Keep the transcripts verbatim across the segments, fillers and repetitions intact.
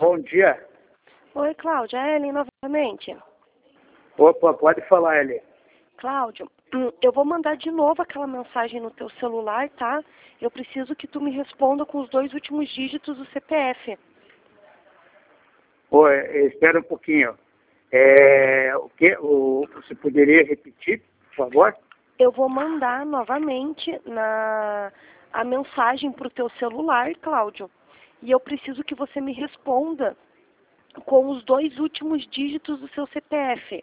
bom dia. Oi, Cláudia. É Ellen novamente. Opa, pode falar, Ellen. Cláudio, eu vou mandar de novo aquela mensagem no teu celular, tá? Eu preciso que tu me responda com os dois últimos dígitos do C P F. Oi, espera um pouquinho. É, o que, o, você poderia repetir, por favor? Eu vou mandar novamente na, a mensagem para o teu celular, Cláudio. E eu preciso que você me responda com os dois últimos dígitos do seu C P F.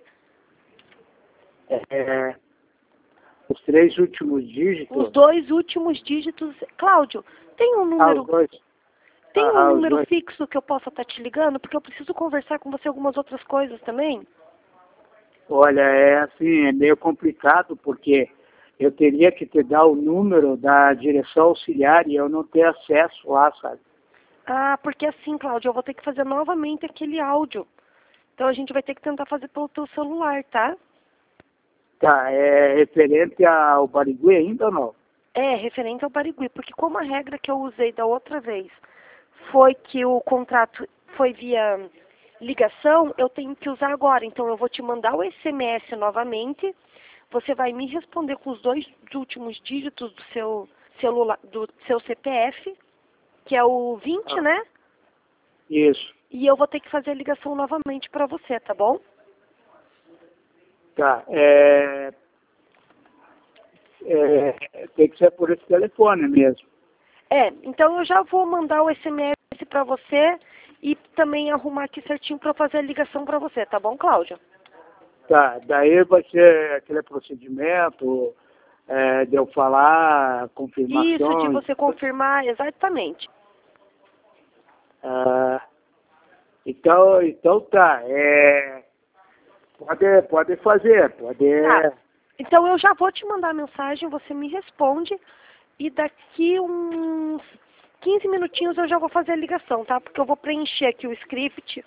É, os três últimos dígitos? Os dois últimos dígitos. Cláudio, tem um número... Ah, os dois. Tem um Ah, os número dois. fixo que eu possa estar te ligando? Porque eu preciso conversar com você algumas outras coisas também. Olha, é assim, é meio complicado, porque eu teria que te dar o número da direção auxiliar e eu não tenho acesso lá, sabe? Ah, porque assim, Cláudio, eu vou ter que fazer novamente aquele áudio. Então a gente vai ter que tentar fazer pelo teu celular, tá? Tá, é referente ao Barigui ainda ou não? É, referente ao Barigui, porque como a regra que eu usei da outra vez foi que o contrato foi via ligação, eu tenho que usar agora. Então eu vou te mandar o S M S novamente, você vai me responder com os dois últimos dígitos do seu celular, do seu C P F, que é o vinte, Ah, né? isso. E eu vou ter que fazer a ligação novamente para você, tá bom? Tá, é, é, tem que ser por esse telefone mesmo. É, então eu já vou mandar o S M S para você e também arrumar aqui certinho para fazer a ligação para você, tá bom, Cláudia? Tá, daí vai ser aquele procedimento é, de eu falar, Isso, de confirmações. você confirmar, exatamente. Ah, então, então tá, é, pode, pode fazer, pode. Tá. Então eu já vou te mandar a mensagem, você me responde e daqui uns quinze minutinhos eu já vou fazer a ligação, tá? Porque eu vou preencher aqui o script.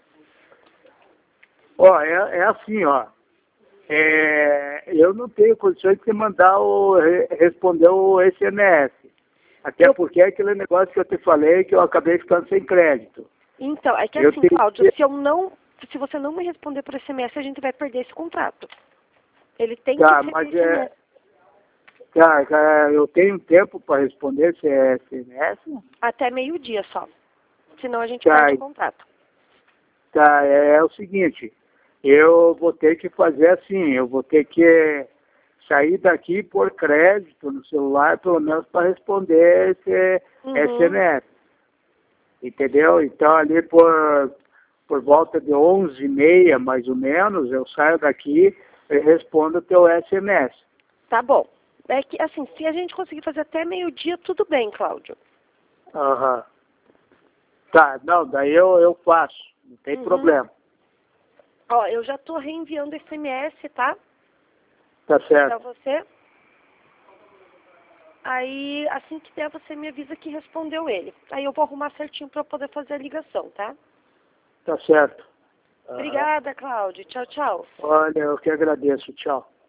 Ó, é, é assim, ó. É, eu não tenho condições de mandar o re- responder o S M S. Até Eu, porque é aquele negócio que eu te falei que eu acabei ficando sem crédito. então, é que Eu assim, tenho Cláudio, que. se eu não, se você não me responder por S M S, a gente vai perder esse contrato. Ele tem que Tá, ser mas S M S. é. Tá, tá, eu tenho tempo para responder esse S M S? Até meio-dia só. Senão a gente Tá, perde o contrato. tá, é, é o seguinte, eu vou ter que fazer assim, eu vou ter que sair daqui por crédito no celular, pelo menos para responder esse Uhum. S M S. Entendeu? Então ali por, por volta de onze e meia, mais ou menos, eu saio daqui e respondo o teu S M S. Tá bom. É que, assim, se a gente conseguir fazer até meio-dia, tudo bem, Cláudio. Aham. Tá, não, daí eu, eu faço, não tem Uhum. problema. Ó, eu já tô reenviando S M S, tá? Tá Pra certo, você. Aí, assim que der, você me avisa que respondeu ele. Aí eu vou arrumar certinho pra poder fazer a ligação, tá? tá certo. Aham. Obrigada, Cláudio. Tchau, tchau. Olha, eu que agradeço, tchau.